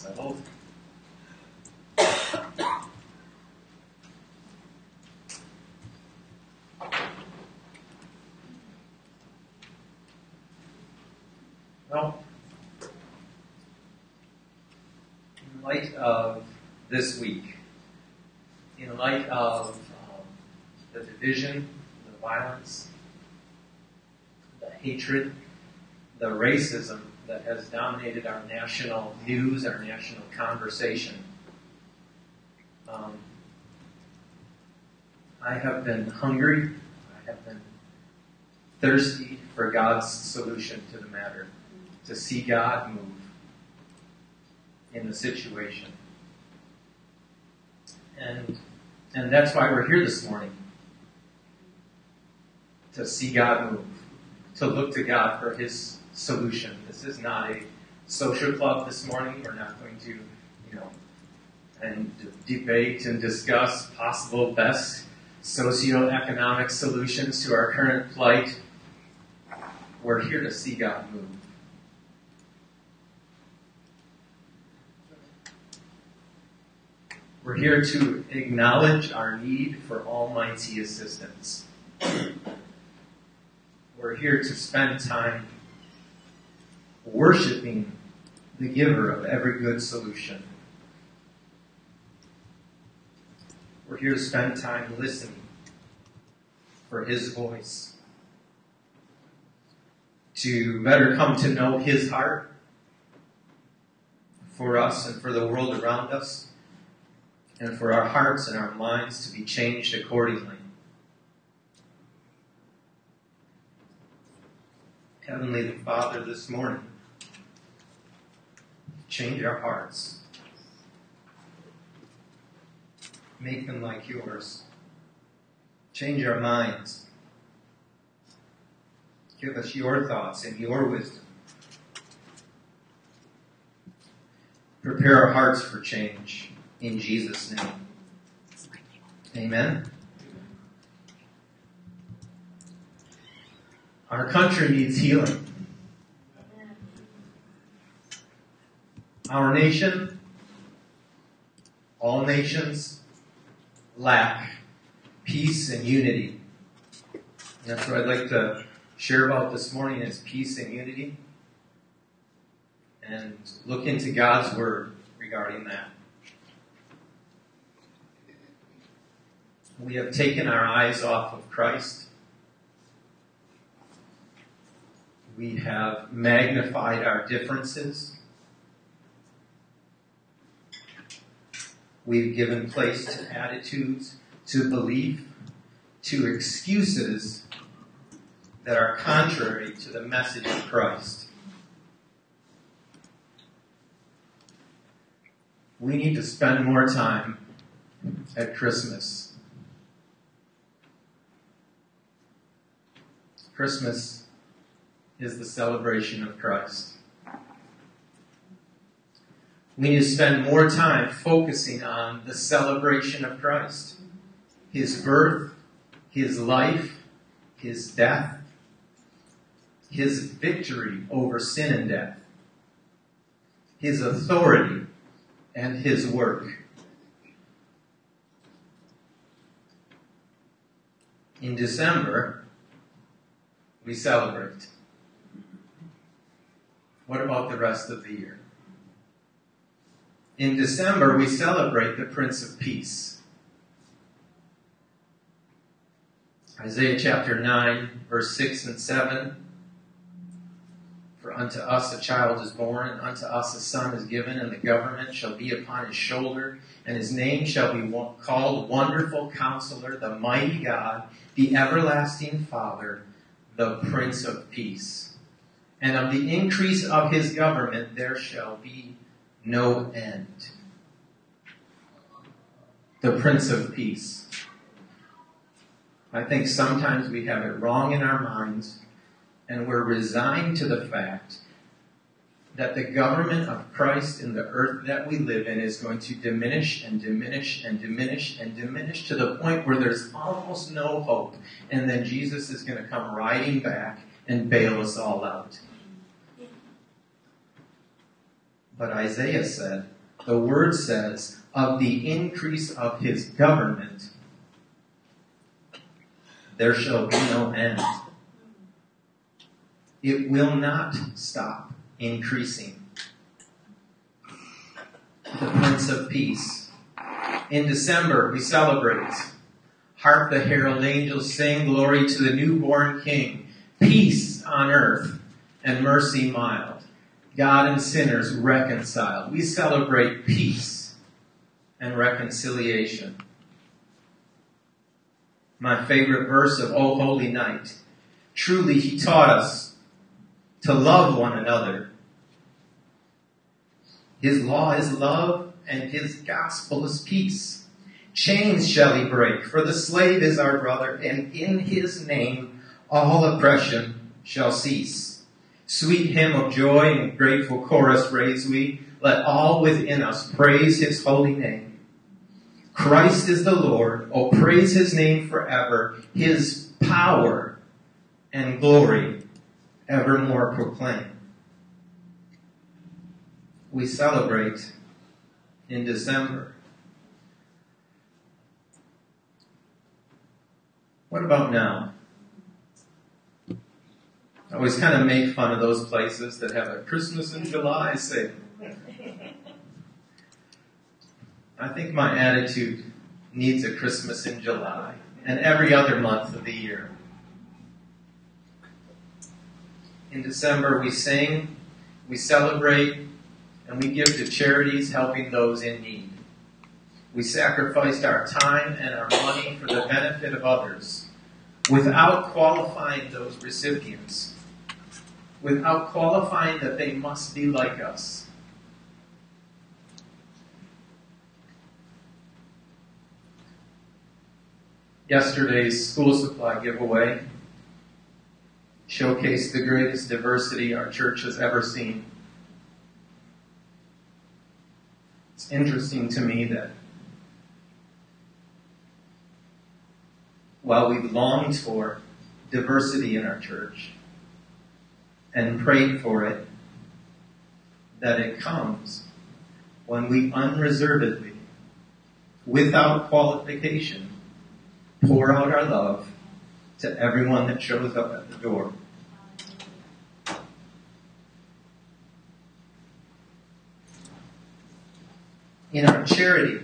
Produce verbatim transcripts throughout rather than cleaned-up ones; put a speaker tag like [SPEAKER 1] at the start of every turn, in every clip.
[SPEAKER 1] settled. Well, in light of this week, in light of um, the division, the violence, the hatred, the racism that has dominated our national news, our national conversation, um, I have been hungry, I have been thirsty for God's solution to the matter, to see God move in the situation. And, and that's why we're here this morning, to see God move, to look to God for His solution. This is not a social club this morning. We're not going to, you know, and d- debate and discuss possible best socioeconomic solutions to our current plight. We're here to see God move. We're here to acknowledge our need for almighty assistance. We're here to spend time worshiping the giver of every good solution. We're here to spend time listening for His voice, to better come to know His heart for us and for the world around us, and for our hearts and our minds to be changed accordingly. Heavenly Father, this morning, change our hearts. Make them like yours. Change our minds. Give us your thoughts and your wisdom. Prepare our hearts for change. In Jesus' name. Amen. Our country needs healing. Our nation, all nations, lack peace and unity. And that's what I'd like to share about this morning is peace and unity. And look into God's Word regarding that. We have taken our eyes off of Christ. We have magnified our differences. We've given place to attitudes, to belief, to excuses that are contrary to the message of Christ. We need to spend more time at Christmas. Christmas is the celebration of Christ. We need to spend more time focusing on the celebration of Christ. His birth, His life, His death, His victory over sin and death, His authority, and His work. In December, we celebrate. What about the rest of the year? In December, we celebrate the Prince of Peace. Isaiah chapter nine, verse six and seven. For unto us a child is born, and unto us a son is given, and the government shall be upon his shoulder, and his name shall be called Wonderful Counselor, the Mighty God, the Everlasting Father, the Prince of Peace. And of the increase of his government there shall be no end. The Prince of Peace. I think sometimes we have it wrong in our minds, and we're resigned to the fact that the government of Christ in the earth that we live in is going to diminish and diminish and diminish and diminish to the point where there's almost no hope. And then Jesus is going to come riding back and bail us all out. But Isaiah said, the word says, of the increase of his government, there shall be no end. It will not stop increasing. The Prince of Peace. In December, we celebrate. Hark the herald angels sing, glory to the newborn King. Peace on earth and mercy mild. God and sinners reconciled. We celebrate peace and reconciliation. My favorite verse of O Holy Night. Truly, he taught us to love one another. His law is love, and his gospel is peace. Chains shall he break, for the slave is our brother, and in his name all oppression shall cease. Sweet hymn of joy and grateful chorus raise we. Let all within us praise his holy name. Christ is the Lord. Oh, praise his name forever. His power and glory evermore proclaim. We celebrate in December. What about now? I always kind of make fun of those places that have a Christmas in July sale. I think my attitude needs a Christmas in July and every other month of the year. In December, we sing, we celebrate, and we give to charities helping those in need. We sacrificed our time and our money for the benefit of others without qualifying those recipients, without qualifying that they must be like us. Yesterday's school supply giveaway showcased the greatest diversity our church has ever seen. It's interesting to me that while we've longed for diversity in our church and prayed for it, that it comes when we unreservedly, without qualification, pour out our love to everyone that shows up at the door. In our charity,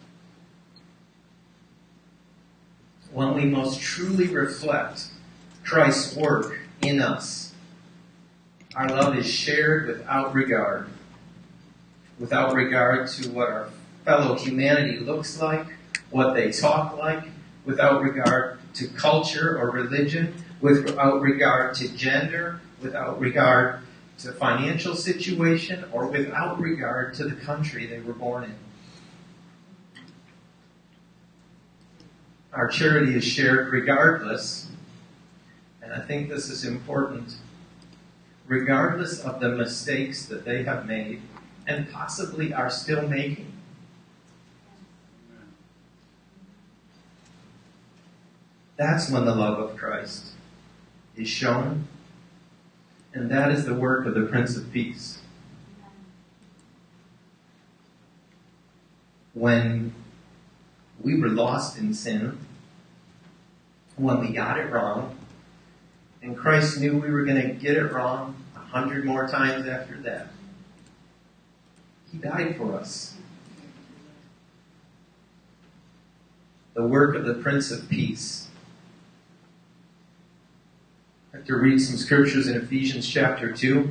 [SPEAKER 1] when we most truly reflect Christ's work in us, our love is shared without regard, without regard to what our fellow humanity looks like, what they talk like, without regard to culture or religion, without regard to gender, without regard to financial situation, or without regard to the country they were born in. Our charity is shared regardless, and I think this is important, regardless of the mistakes that they have made and possibly are still making. That's when the love of Christ is shown, and that is the work of the Prince of Peace. When we were lost in sin, when we got it wrong, and Christ knew we were going to get it wrong a hundred more times after that, He died for us. The work of the Prince of Peace. I'd like to read some scriptures in Ephesians chapter two.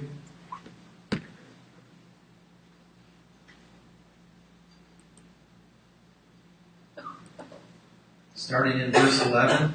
[SPEAKER 1] Starting in verse eleven.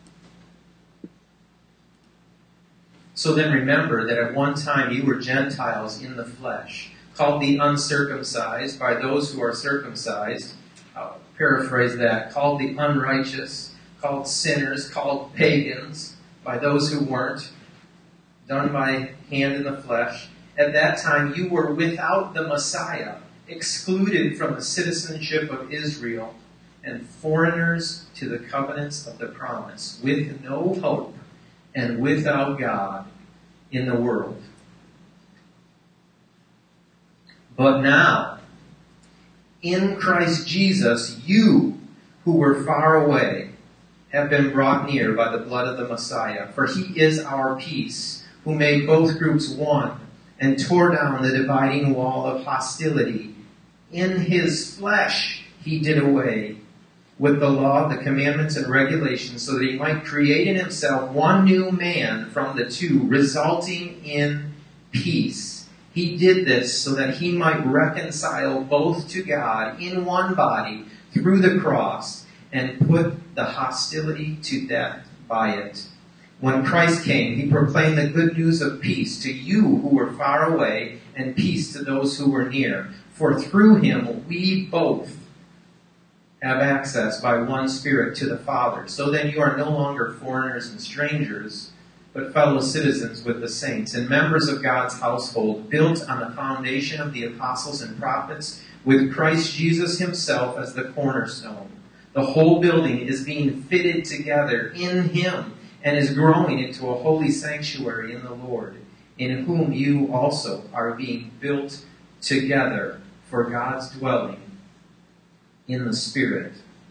[SPEAKER 1] So then remember that at one time you were Gentiles in the flesh, called the uncircumcised by those who are circumcised. I'll paraphrase that. Called the unrighteous, called sinners, called pagans by those who weren't, done by hand in the flesh. At that time you were without the Messiah, excluded from the citizenship of Israel, and foreigners to the covenants of the promise, with no hope and without God in the world. But now, in Christ Jesus, you who were far away have been brought near by the blood of the Messiah. For he is our peace, who made both groups one and tore down the dividing wall of hostility. In his flesh he did away with the law, the commandments, and regulations, so that he might create in himself one new man from the two, resulting in peace. He did this so that he might reconcile both to God in one body through the cross and put the hostility to death by it. When Christ came, he proclaimed the good news of peace to you who were far away and peace to those who were near. For through him we both have access by one Spirit to the Father. So then you are no longer foreigners and strangers, but fellow citizens with the saints and members of God's household, built on the foundation of the apostles and prophets, with Christ Jesus himself as the cornerstone. The whole building is being fitted together in him and is growing into a holy sanctuary in the Lord, in whom you also are being built together for God's dwelling in the Spirit.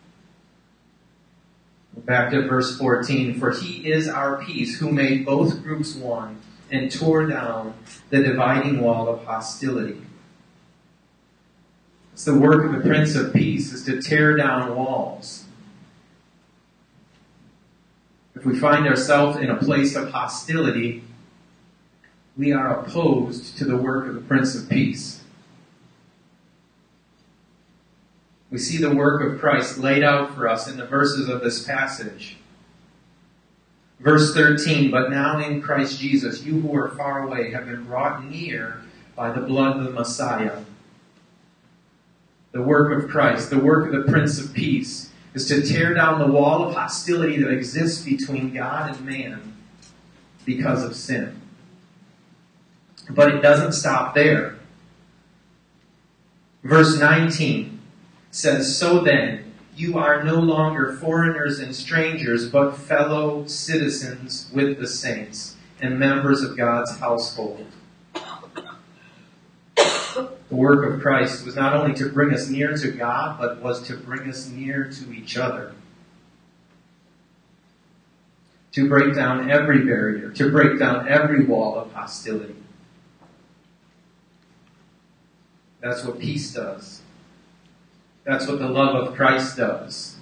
[SPEAKER 1] Back to verse fourteen. For he is our peace, who made both groups one and tore down the dividing wall of hostility. It's the work of the Prince of Peace, is to tear down walls. If we find ourselves in a place of hostility, we are opposed to the work of the Prince of Peace. We see the work of Christ laid out for us in the verses of this passage. Verse thirteen, but now in Christ Jesus, you who are far away have been brought near by the blood of the Messiah. The work of Christ, the work of the Prince of Peace, is to tear down the wall of hostility that exists between God and man because of sin. But it doesn't stop there. Verse nineteen says, so then, you are no longer foreigners and strangers, but fellow citizens with the saints and members of God's household. The work of Christ was not only to bring us near to God, but was to bring us near to each other. To break down every barrier, to break down every wall of hostility. That's what peace does. That's what the love of Christ does.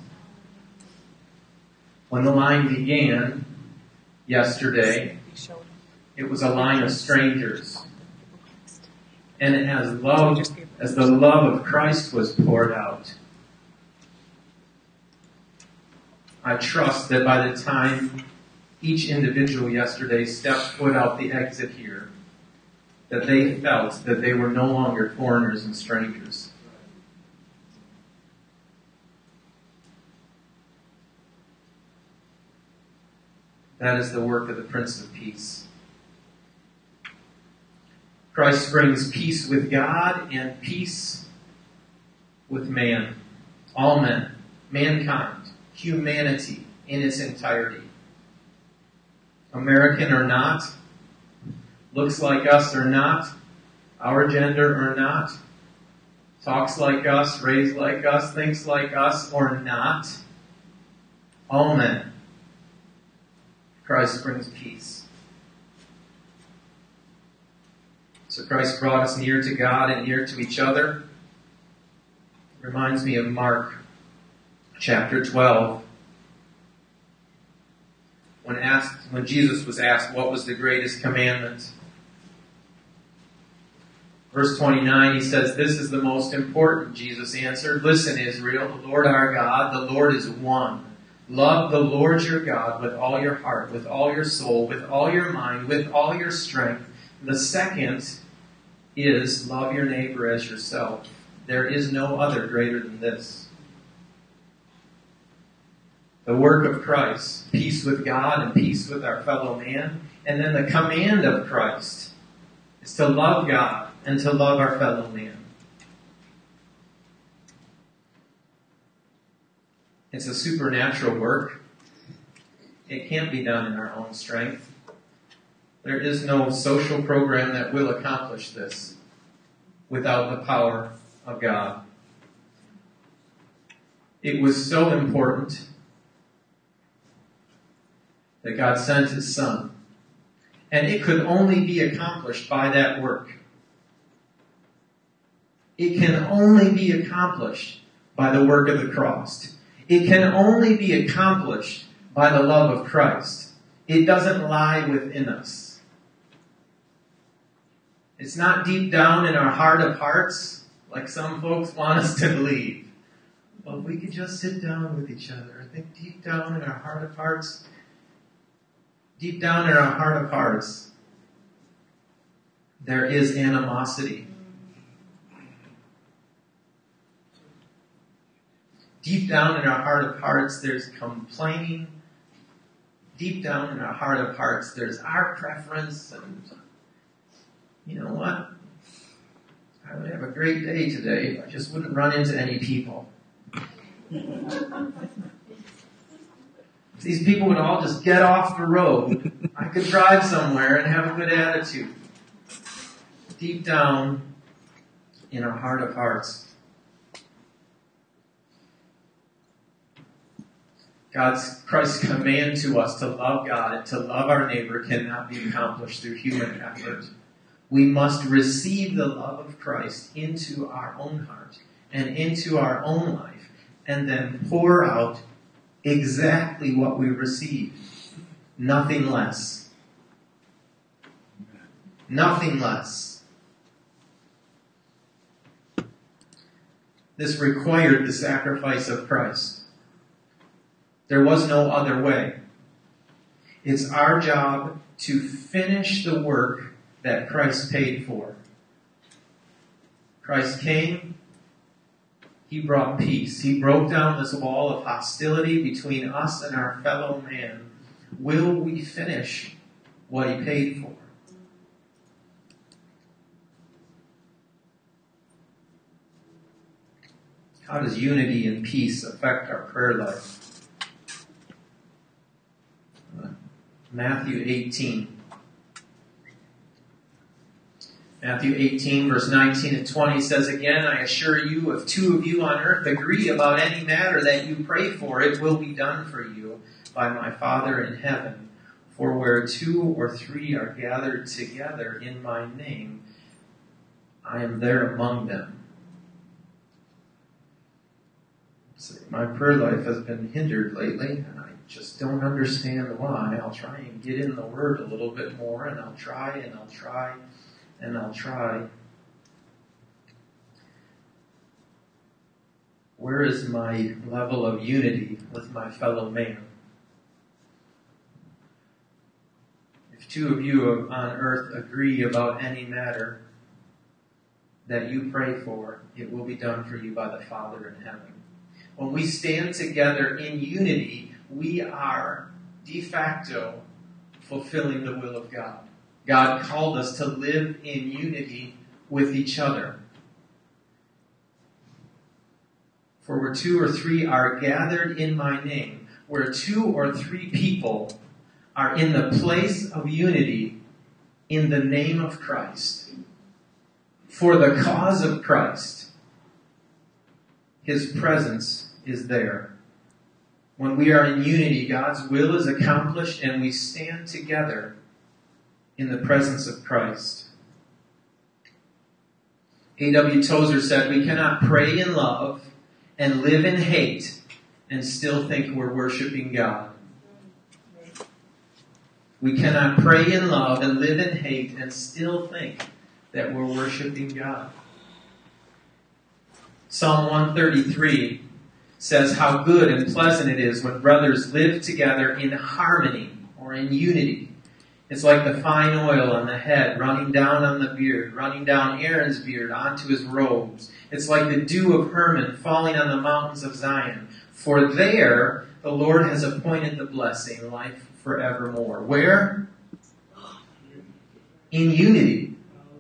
[SPEAKER 1] When the line began yesterday, it was a line of strangers. And as love, as the love of Christ was poured out, I trust that by the time each individual yesterday stepped foot out the exit here, that they felt that they were no longer foreigners and strangers. That is the work of the Prince of Peace. Christ brings peace with God and peace with man. All men, mankind, humanity in its entirety. American or not, looks like us or not, our gender or not, talks like us, raised like us, thinks like us or not, all men. Christ brings peace. So Christ brought us near to God and near to each other. It reminds me of Mark chapter twelve. When asked, when Jesus was asked what was the greatest commandment. Verse twenty-nine, he says, this is the most important, Jesus answered. Listen, Israel, the Lord our God, the Lord is one. Love the Lord your God with all your heart, with all your soul, with all your mind, with all your strength. The second is love your neighbor as yourself. There is no other greater than this. The work of Christ, peace with God and peace with our fellow man. And then the command of Christ is to love God and to love our fellow man. It's a supernatural work. It can't be done in our own strength. There is no social program that will accomplish this. without the power of God. It was so important that God sent His Son. And it could only be accomplished by that work. It can only be accomplished by the work of the cross. It can only be accomplished by the love of Christ. It doesn't lie within us. It's not deep down in our heart of hearts, like some folks want us to believe. Well, if we could just sit down with each other, I think deep down in our heart of hearts, deep down in our heart of hearts, there is animosity. Deep down in our heart of hearts, there's complaining. Deep down in our heart of hearts, there's our preference. And you know what? I would have a great day today if I just wouldn't run into any people. If these people would all just get off the road, I could drive somewhere and have a good attitude. Deep down in our heart of hearts, God's Christ's command to us to love God and to love our neighbor cannot be accomplished through human effort. We must receive the love of Christ into our own heart and into our own life, and then pour out exactly what we receive. Nothing less. Nothing less. This required the sacrifice of Christ. There was no other way. It's our job to finish the work that Christ paid for. Christ came. He brought peace. He broke down this wall of hostility between us and our fellow man. Will we finish what He paid for? How does unity and peace affect our prayer life? Matthew eighteen. Matthew eighteen, verse nineteen and twenty says, "Again, I assure you, if two of you on earth agree about any matter that you pray for, it will be done for you by my Father in heaven. For where two or three are gathered together in my name, I am there among them." So my prayer life has been hindered lately, and I just don't understand why. I'll try and get in the Word a little bit more, and I'll try, and I'll try, and I'll try. Where is my level of unity with my fellow man? If two of you on earth agree about any matter that you pray for, it will be done for you by the Father in heaven. When we stand together in unity, we are de facto fulfilling the will of God. God called us to live in unity with each other. For where two or three are gathered in my name, where two or three people are in the place of unity in the name of Christ, for the cause of Christ, His presence is there. When we are in unity, God's will is accomplished and we stand together in the presence of Christ. A W Tozer said, "We cannot pray in love and live in hate and still think we're worshiping God." We cannot pray in love and live in hate and still think that we're worshiping God. Psalm one thirty-three says how good and pleasant it is when brothers live together in harmony or in unity. It's like the fine oil on the head running down on the beard, running down Aaron's beard onto his robes. It's like the dew of Hermon falling on the mountains of Zion. For there the Lord has appointed the blessing, life forevermore. Where? In unity.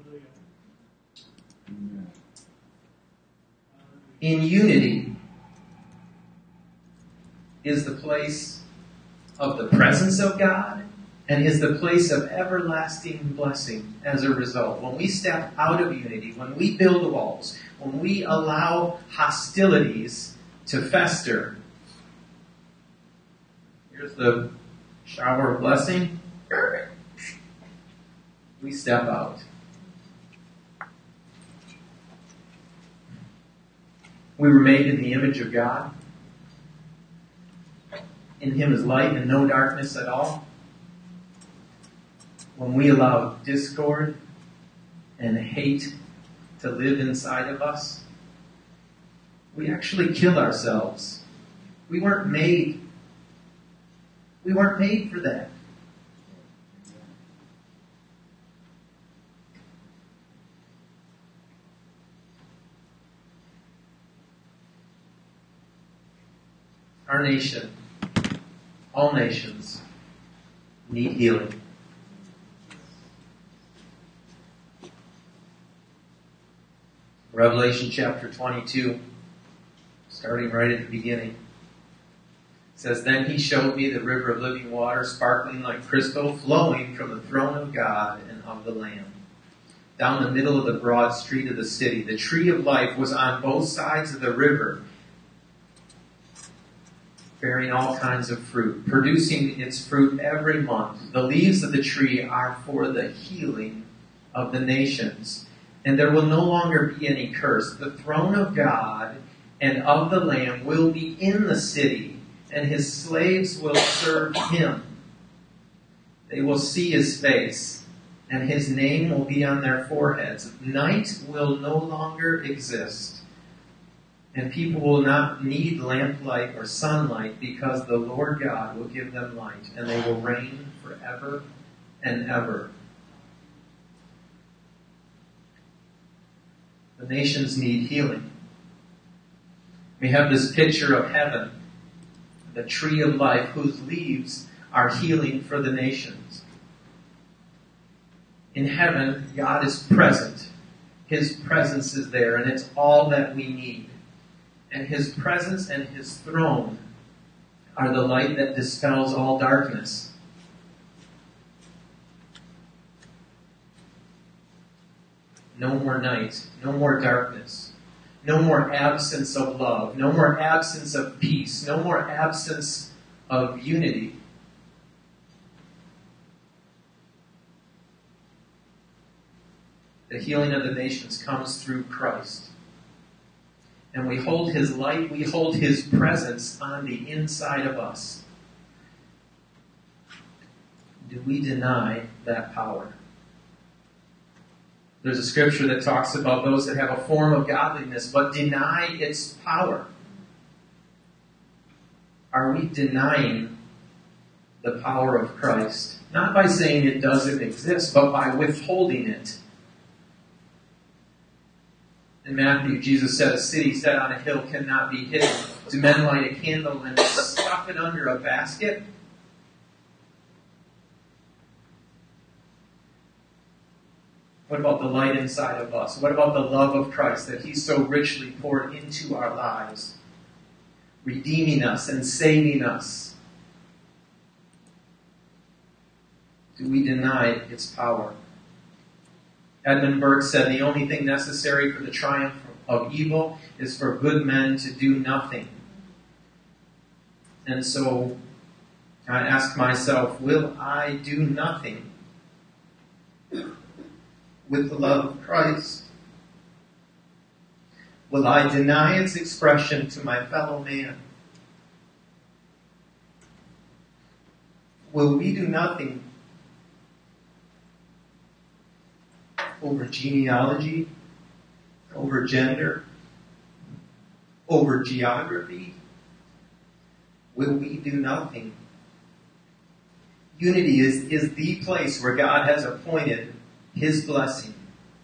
[SPEAKER 1] In unity is the place of the presence of God and is the place of everlasting blessing as a result. When we step out of unity, when we build walls, when we allow hostilities to fester, here's the shower of blessing. We step out. We were made in the image of God. In Him is light and no darkness at all. When we allow discord and hate to live inside of us, we actually kill ourselves. We weren't made. We weren't made for that. Our nation, all nations, need healing. Revelation chapter twenty-two, starting right at the beginning, says, "Then he showed me the river of living water, sparkling like crystal, flowing from the throne of God and of the Lamb. Down the middle of the broad street of the city, the tree of life was on both sides of the river, bearing all kinds of fruit, producing its fruit every month. The leaves of the tree are for the healing of the nations. And there will no longer be any curse. The throne of God and of the Lamb will be in the city, and His slaves will serve Him. They will see His face, and His name will be on their foreheads. Night will no longer exist, and people will not need lamplight or sunlight, because the Lord God will give them light, and they will reign forever and ever." The nations need healing. We have this picture of heaven, the tree of life, whose leaves are healing for the nations. In heaven, God is present. His presence is there, and it's all that we need. And His presence and His throne are the light that dispels all darkness. No more night, no more darkness, no more absence of love, no more absence of peace, no more absence of unity. The healing of the nations comes through Christ. And we hold His light, we hold His presence on the inside of us. Do we deny that power? There's a scripture that talks about those that have a form of godliness but deny its power. Are we denying the power of Christ? Not by saying it doesn't exist, but by withholding it. In Matthew, Jesus said, "A city set on a hill cannot be hidden. Do men light a candle and stuff it under a basket? What about the light inside of us? What about the love of Christ that He so richly poured into our lives, redeeming us and saving us? Do we deny its power?" Edmund Burke said, "The only thing necessary for the triumph of evil is for good men to do nothing." And so I ask myself, will I do nothing with the love of Christ? Will I deny its expression to my fellow man? Will we do nothing over genealogy, over gender, over geography? Will we do nothing? Unity is, is the place where God has appointed His blessing.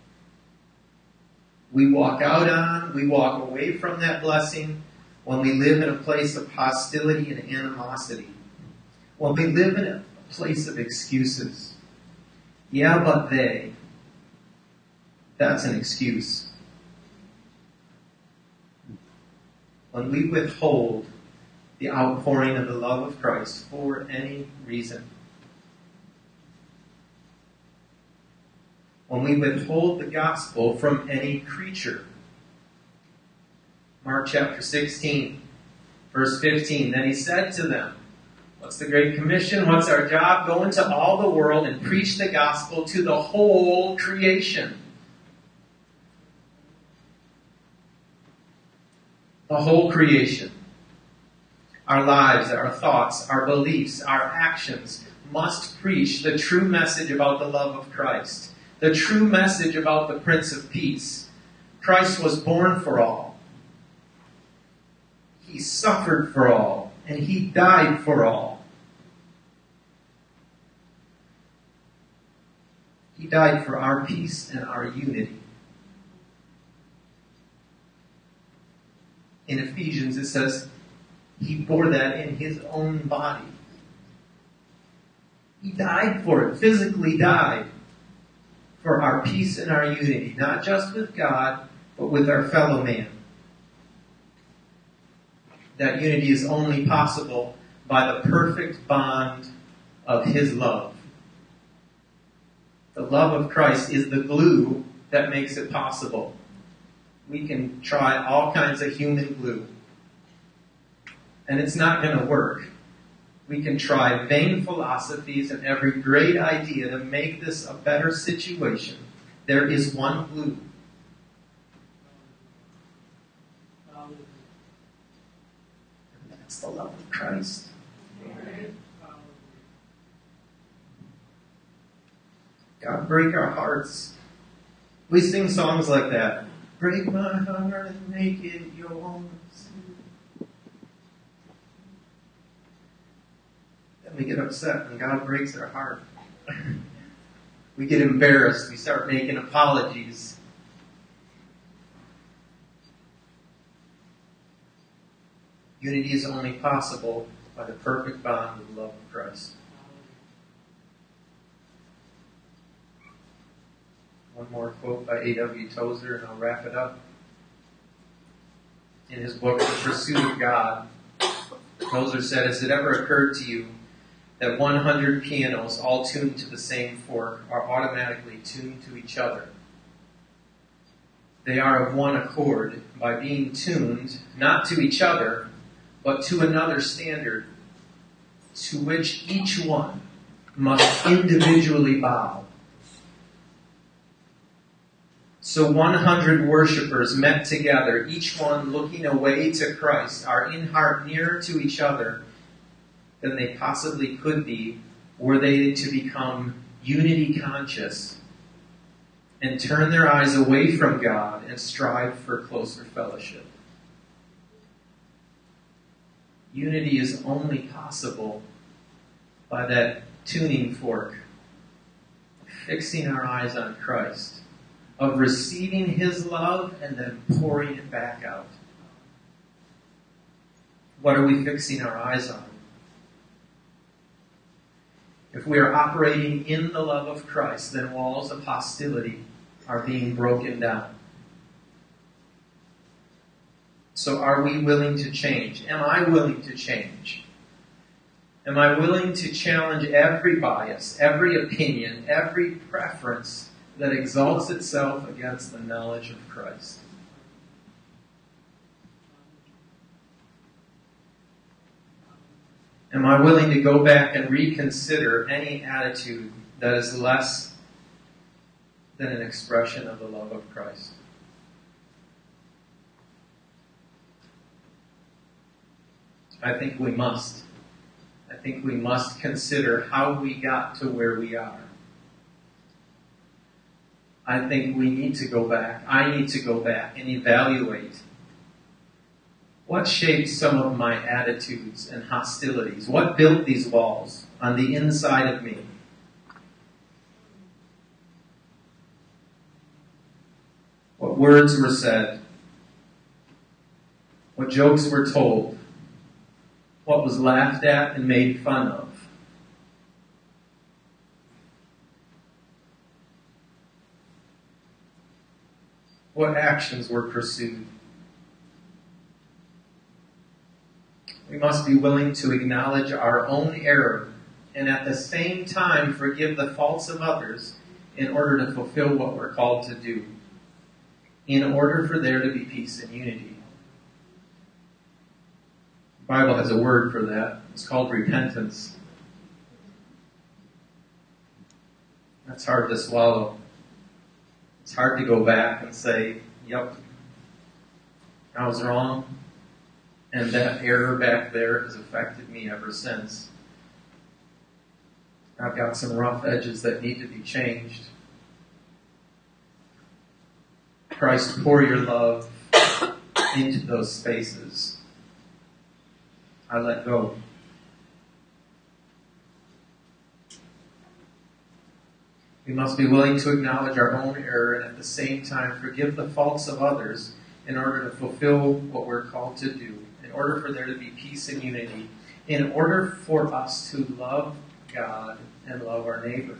[SPEAKER 1] We walk out on, we walk away from that blessing when we live in a place of hostility and animosity. When we live in a place of excuses. Yeah, but they. That's an excuse. When we withhold the outpouring of the love of Christ for any reason, when we withhold the gospel from any creature. Mark chapter sixteen, verse fifteen. Then he said to them, what's the Great Commission? What's our job? Go into all the world and preach the gospel to the whole creation. The whole creation. Our lives, our thoughts, our beliefs, our actions must preach the true message about the love of Christ. The true message about the Prince of Peace. Christ was born for all. He suffered for all. And he died for all. He died for our peace and our unity. In Ephesians it says, he bore that in his own body. He died for it, physically died for our peace and our unity, not just with God, but with our fellow man. That unity is only possible by the perfect bond of his love. The love of Christ is the glue that makes it possible. We can try all kinds of human glue, and it's not going to work. We can try vain philosophies and every great idea to make this a better situation. There is one glue. And that's the love of Christ. God, break our hearts. We sing songs like that. Break my heart and make it yours. Then we get upset when God breaks our heart. We get embarrassed. We start making apologies. Unity is only possible by the perfect bond of the love of Christ. One more quote by A W Tozer, and I'll wrap it up. In his book, The Pursuit of God, Tozer said, has it ever occurred to you that one hundred pianos, all tuned to the same fork, are automatically tuned to each other? They are of one accord by being tuned, not to each other, but to another standard, to which each one must individually bow. So one hundred worshipers met together, each one looking away to Christ, are in heart nearer to each other than they possibly could be were they to become unity conscious and turn their eyes away from God and strive for closer fellowship. Unity is only possible by that tuning fork, fixing our eyes on Christ, of receiving his love and then pouring it back out. What are we fixing our eyes on? If we are operating in the love of Christ, then walls of hostility are being broken down. So are we willing to change? Am I willing to change? Am I willing to challenge every bias, every opinion, every preference that exalts itself against the knowledge of Christ? Am I willing to go back and reconsider any attitude that is less than an expression of the love of Christ? I think we must. I think we must consider how we got to where we are. I think we need to go back. I need to go back and evaluate what shaped some of my attitudes and hostilities. What built these walls on the inside of me? What words were said? What jokes were told? What was laughed at and made fun of? What actions were pursued? We must be willing to acknowledge our own error and at the same time forgive the faults of others in order to fulfill what we're called to do, in order for there to be peace and unity. The Bible has a word for that. It's called repentance. That's hard to swallow. It's hard to go back and say, yep, I was wrong, and that error back there has affected me ever since. I've got some rough edges that need to be changed. Christ, pour your love into those spaces. I let go. We must be willing to acknowledge our own error and at the same time forgive the faults of others in order to fulfill what we're called to do, in order for there to be peace and unity, in order for us to love God and love our neighbor.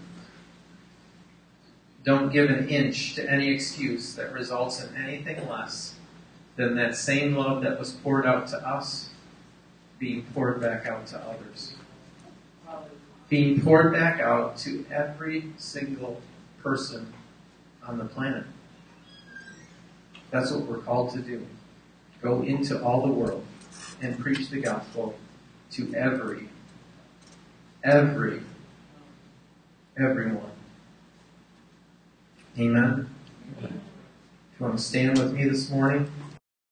[SPEAKER 1] Don't give an inch to any excuse that results in anything less than that same love that was poured out to us being poured back out to others. Being poured back out to every single person on the planet. That's what we're called to do. Go into all the world and preach the gospel to every, every, everyone. Amen? If you want to stand with me this morning.